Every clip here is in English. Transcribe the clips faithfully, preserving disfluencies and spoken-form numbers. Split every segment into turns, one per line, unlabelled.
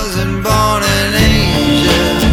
wasn't born an angel.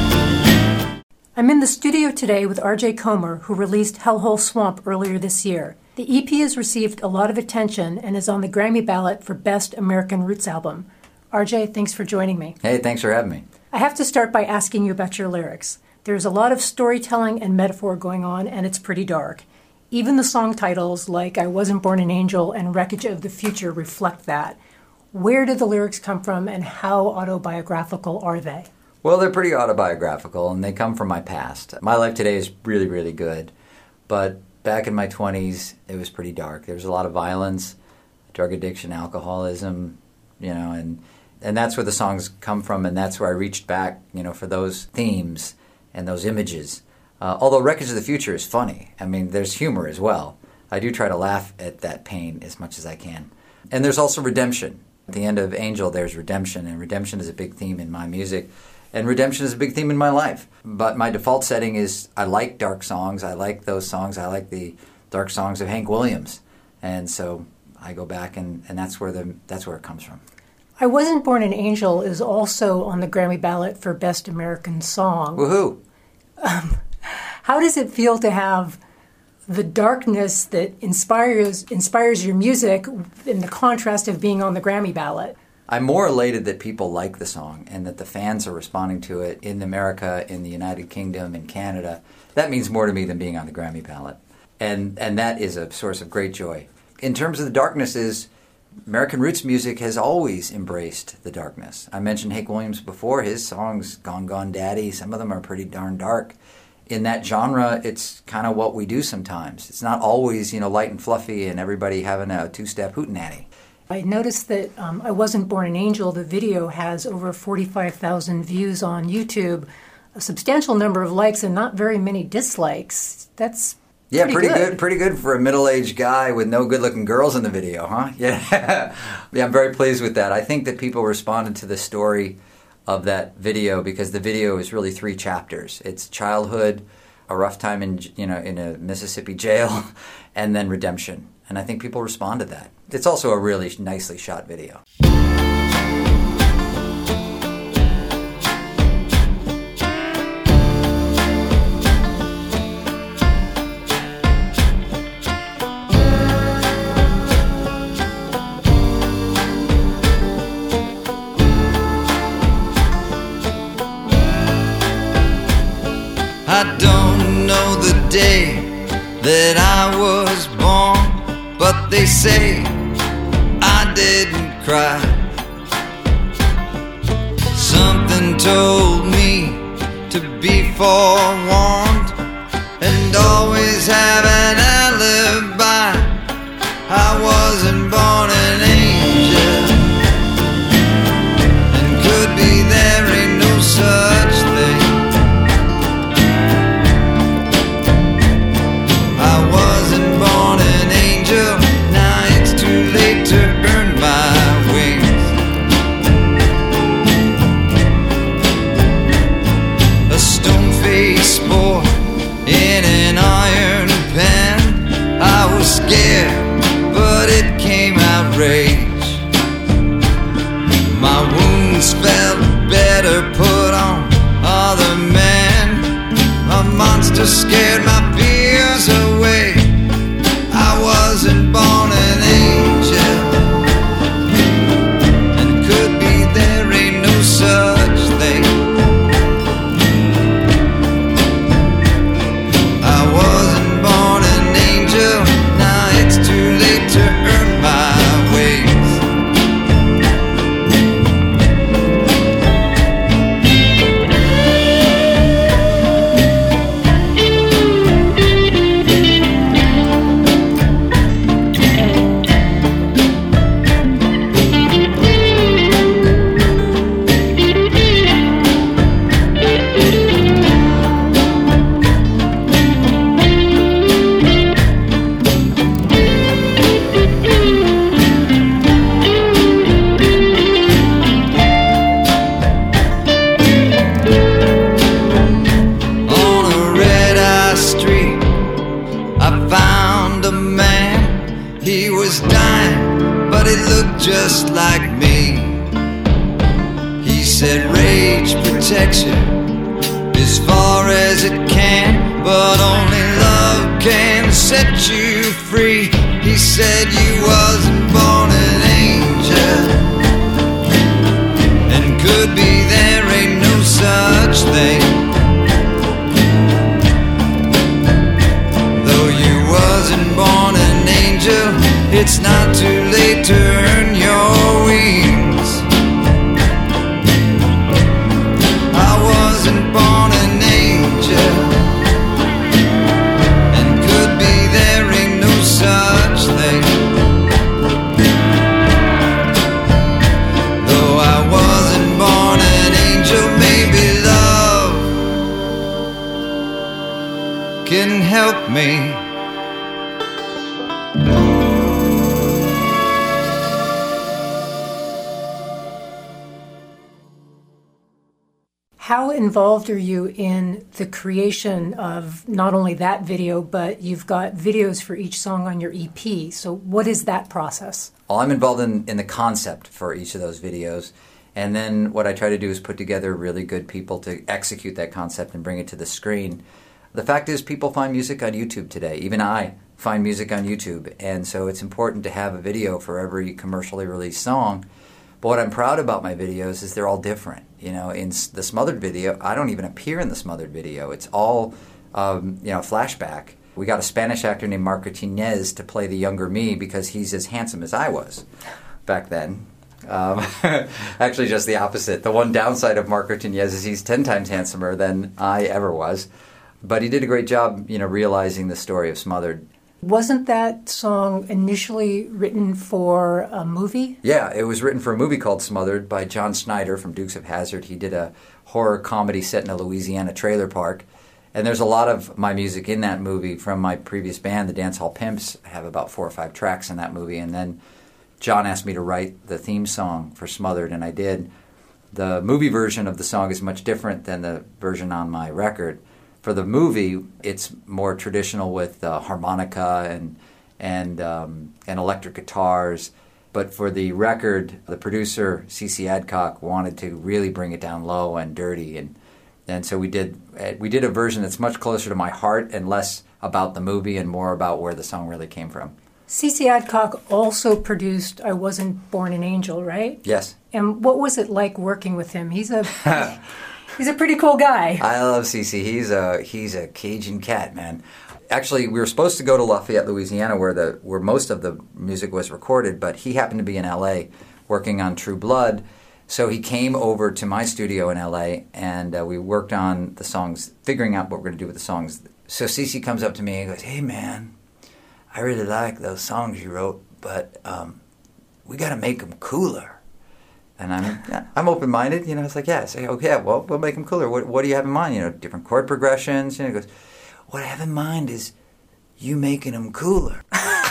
I'm in the studio today with R J Comer, who released Hellhole Swamp earlier this year. The E P has received a lot of attention and is on the Grammy ballot for Best American Roots Album. R J, thanks for joining me.
Hey, thanks for having me.
I have to start by asking you about your lyrics. There's a lot of storytelling and metaphor going on, and it's pretty dark. Even the song titles, like I Wasn't Born an Angel and Wreckage of the Future, reflect that. Where did the lyrics come from, and how autobiographical are they?
Well, they're pretty autobiographical, and they come from my past. My life today is really, really good. But back in my twenties, it was pretty dark. There was a lot of violence, drug addiction, alcoholism, you know, and and that's where the songs come from, and that's where I reached back, you know, for those themes and those images. Uh, although Wreckage of the Future is funny. I mean, there's humor as well. I do try to laugh at that pain as much as I can. And there's also redemption. At the end of Angel, there's redemption, and redemption is a big theme in my music. And redemption is a big theme in my life. But my default setting is I like dark songs. I like those songs. I like the dark songs of Hank Williams. And so I go back, and, and that's where the that's where it comes from.
I Wasn't Born an Angel is also on the Grammy ballot for Best American Song.
Woohoo!
Um, how does it feel to have the darkness that inspires inspires your music in the contrast of being on the Grammy ballot?
I'm more elated that people like the song and that the fans are responding to it in America, in the United Kingdom, in Canada. That means more to me than being on the Grammy ballot. And and that is a source of great joy. In terms of the darknesses, American roots music has always embraced the darkness. I mentioned Hank Williams before. His songs, Gone Gone Daddy, some of them are pretty darn dark. In that genre, it's kind of what we do sometimes. It's not always, you know, light and fluffy and everybody having a two-step hootenanny.
I noticed that um, I Wasn't Born an Angel, the video, has over forty-five thousand views on YouTube, a substantial number of likes and not very many dislikes. That's
yeah,
pretty,
pretty
good.
good. Pretty good for a middle-aged guy with no good-looking girls in the video, huh? Yeah, yeah, I'm very pleased with that. I think that people responded to the story of that video because the video is really three chapters. It's childhood, a rough time in you know in a Mississippi jail, and then redemption. And I think people respond to that. It's also a really nicely shot video.
I don't know the day that I was born, but they say I didn't cry. Something told me to be forewarned and always have an alibi. I wasn't born an angel, and could be there ain't no such thing. I wasn't born an angel, now it's too late to earn my wings. A stone-faced boy in an iron pen. I was scared, but it came out rage. My wounds felt better put on other men. A monster scared my fears away. I wasn't born an angel, and could be there ain't no such thing. I wasn't born an angel, now it's too late to earn my wings. Just like me, he said rage protects you as far as it can, but only love can set you free. He said you wasn't born an angel, and could be there ain't no such thing. Though you wasn't born an angel, it's not too late to earn your wings. I wasn't born an angel, and could be there ain't no such thing. Though I wasn't born an angel, maybe love can help me.
How involved are you in the creation of not only that video, but you've got videos for each song on your E P. So what is that process?
Well, I'm involved in, in the concept for each of those videos. And then what I try to do is put together really good people to execute that concept and bring it to the screen. The fact is, people find music on YouTube today. Even I find music on YouTube. And so it's important to have a video for every commercially released song. But what I'm proud about my videos is they're all different. You know, in the Smothered video, I don't even appear in the Smothered video. It's all, um, you know, flashback. We got a Spanish actor named Martinez to play the younger me because he's as handsome as I was back then. Um, actually, just the opposite. The one downside of Martinez is he's ten times handsomer than I ever was. But he did a great job, you know, realizing the story of Smothered.
Wasn't that song initially written for a movie?
Yeah, it was written for a movie called Smothered by John Snyder from Dukes of Hazzard. He did a horror comedy set in a Louisiana trailer park. And there's a lot of my music in that movie from my previous band, the Dance Hall Pimps. I have about four or five tracks in that movie. And then John asked me to write the theme song for Smothered, and I did. The movie version of the song is much different than the version on my record. For the movie, it's more traditional with uh, harmonica and and um, and electric guitars. But for the record, the producer, C C Adcock, wanted to really bring it down low and dirty, and and so we did we did a version that's much closer to my heart and less about the movie and more about where the song really came from.
C C Adcock also produced I Wasn't Born an Angel, right?
Yes.
And what was it like working with him? He's a he's a pretty cool guy.
I love C C. He's a he's a Cajun cat, man. Actually, we were supposed to go to Lafayette, Louisiana, where the where most of the music was recorded, but he happened to be in L A working on True Blood, so he came over to my studio in L A, and uh, we worked on the songs, figuring out what we're going to do with the songs. So C C comes up to me and goes, "Hey, man, I really like those songs you wrote, but um, we got to make them cooler." And I'm I'm open-minded, you know. It's like, yeah, I say, okay, well, we'll make them cooler. What what do you have in mind? You know, different chord progressions. You know, he goes, "What I have in mind is you making them cooler."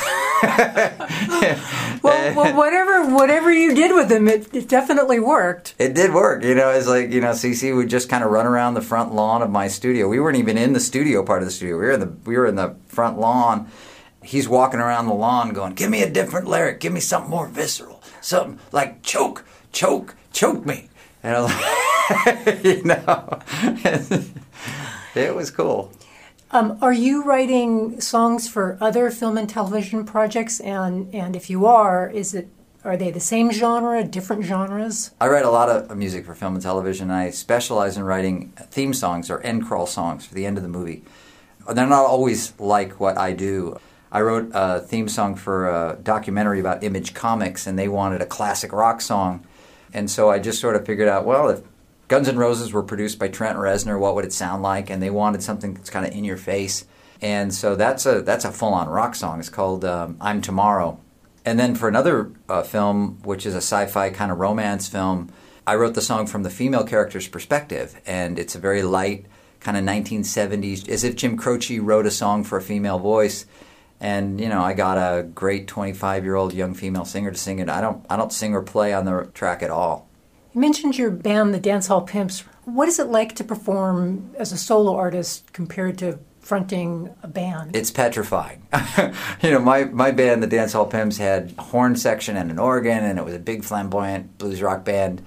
well, well, whatever whatever you did with them, it, it definitely worked.
It did work. You know, it's like, you know, C C would just kind of run around the front lawn of my studio. We weren't even in the studio part of the studio. We were in the we were in the front lawn. He's walking around the lawn going, "Give me a different lyric. Give me something more visceral. Something like choke, choke, choke me." And I'm like, you know, it was cool.
Um, are you writing songs for other film and television projects? And, and if you are, is it are they the same genre, different genres?
I write a lot of music for film and television, and I specialize in writing theme songs or end crawl songs for the end of the movie. They're not always like what I do. I wrote a theme song for a documentary about Image Comics, and they wanted a classic rock song. And so I just sort of figured out, well, if Guns N' Roses were produced by Trent Reznor, what would it sound like? And they wanted something that's kind of in your face. And so that's a that's a full-on rock song. It's called um, I'm Tomorrow. And then for another uh, film, which is a sci-fi kind of romance film, I wrote the song from the female character's perspective. And it's a very light kind of nineteen seventies, as if Jim Croce wrote a song for a female voice. And, you know, I got a great twenty-five-year-old young female singer to sing it. I don't I don't sing or play on the track at all.
You mentioned your band, the Dance Hall Pimps. What is it like to perform as a solo artist compared to fronting a band?
It's petrifying. You know, my, my band, the Dance Hall Pimps, had a horn section and an organ, and it was a big flamboyant blues rock band.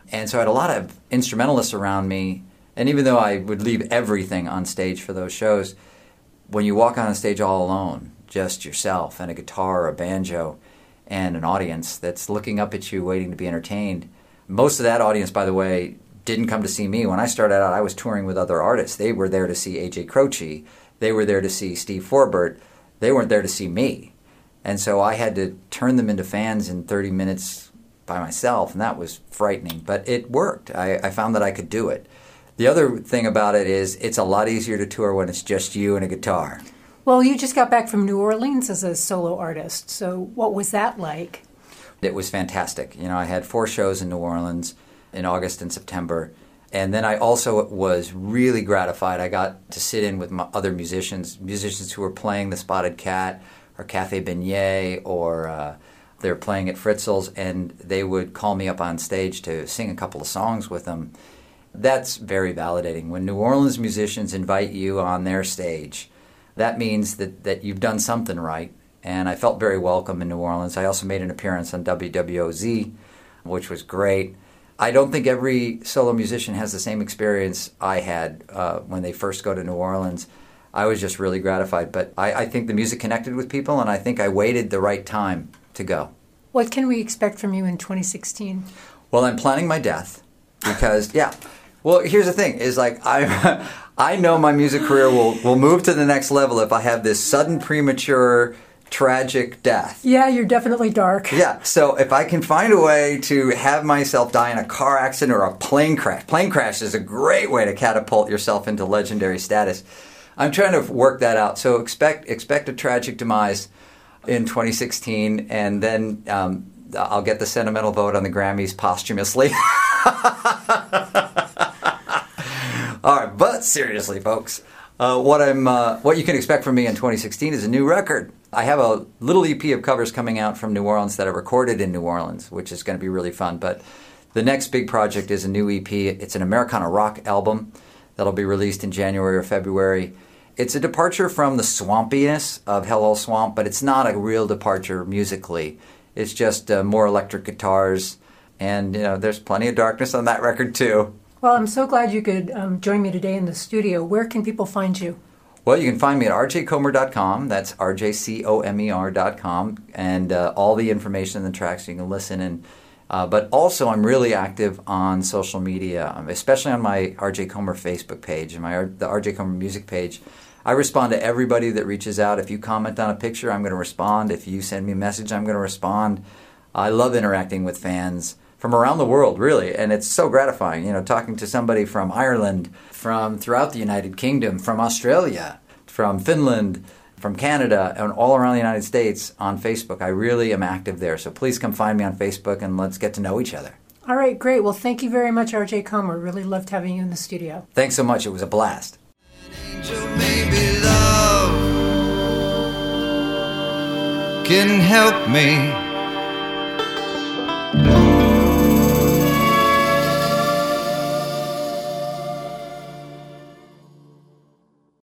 And so I had a lot of instrumentalists around me. And even though I would leave everything on stage for those shows, when you walk on a stage all alone, just yourself and a guitar or a banjo and an audience that's looking up at you waiting to be entertained, most of that audience, by the way, didn't come to see me. When I started out, I was touring with other artists. They were there to see A J Croce. They were there to see Steve Forbert. They weren't there to see me. And so I had to turn them into fans in thirty minutes by myself, and that was frightening. But it worked. I, I found that I could do it. The other thing about it is it's a lot easier to tour when it's just you and a guitar.
Well, you just got back from New Orleans as a solo artist, so what was that like?
It was fantastic. You know, I had four shows in New Orleans in August and September. And then I also was really gratified. I got to sit in with my other musicians, musicians who were playing the Spotted Cat or Cafe Beignet, or uh, they were playing at Fritzl's, and they would call me up on stage to sing a couple of songs with them. That's very validating. When New Orleans musicians invite you on their stage, that means that, that you've done something right. And I felt very welcome in New Orleans. I also made an appearance on W W O Z, which was great. I don't think every solo musician has the same experience I had uh, when they first go to New Orleans. I was just really gratified. But I, I think the music connected with people, and I think I waited the right time to go.
What can we expect from you in twenty sixteen?
Well, I'm planning my death because, yeah. Well, here's the thing, is like I I know my music career will, will move to the next level if I have this sudden, premature, tragic death.
Yeah, you're definitely dark.
Yeah, so if I can find a way to have myself die in a car accident or a plane crash. Plane crash is a great way to catapult yourself into legendary status. I'm trying to work that out. So expect expect a tragic demise in twenty sixteen, and then um, I'll get the sentimental vote on the Grammys posthumously. All right, but seriously, folks, uh, what I'm uh, what you can expect from me in twenty sixteen is a new record. I have a little E P of covers coming out from New Orleans that I recorded in New Orleans, which is going to be really fun. But the next big project is a new E P. It's an Americana rock album that'll be released in January or February. It's a departure from the swampiness of Hello Swamp, but it's not a real departure musically. It's just uh, more electric guitars, and you know, there's plenty of darkness on that record too.
Well, I'm so glad you could um, join me today in the studio. Where can people find you?
Well, you can find me at r j comer dot com. That's R J C O M E R dot com. And uh, all the information in the tracks you can listen. And uh, But also, I'm really active on social media, especially on my R J Comer Facebook page and my the R J Comer music page. I respond to everybody that reaches out. If you comment on a picture, I'm going to respond. If you send me a message, I'm going to respond. I love interacting with fans from around the world, really, and it's so gratifying, you know, talking to somebody from Ireland, from throughout the United Kingdom, from Australia, from Finland, from Canada, and all around the United States on Facebook. I really am active there, so please come find me on Facebook and let's get to know each other.
All right, great. Well, thank you very much, R J Comer. Really loved having you in the studio.
Thanks so much. It was a blast.
An angel, maybe love can help me.